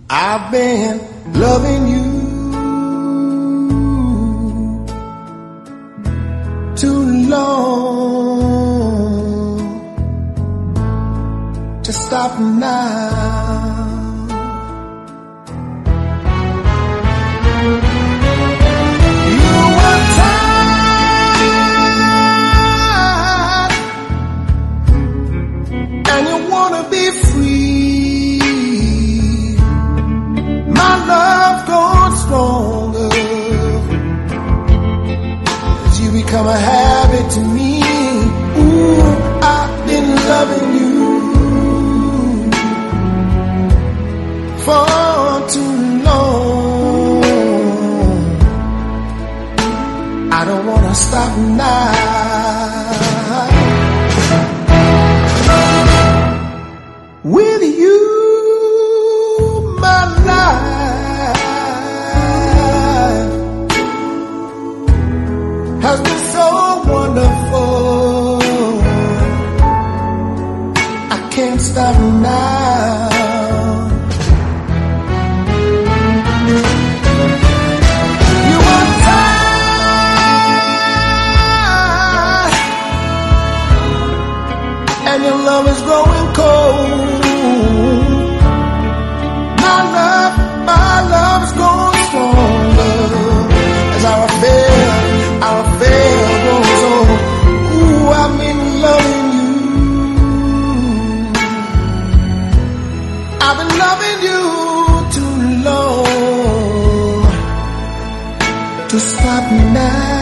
I've been loving you too long to stop now. You were tired and you wanna be free. My love's grown stronger as you become a habit to me. Ooh, I've been loving you for too long. I don't wanna stop now. With you, my life has been so wonderful. I can't stop now. You are tired and your love is growing cold. My love is growing stronger as our affair grows on. Ooh, I've been loving you. I've been loving you too long to stop now.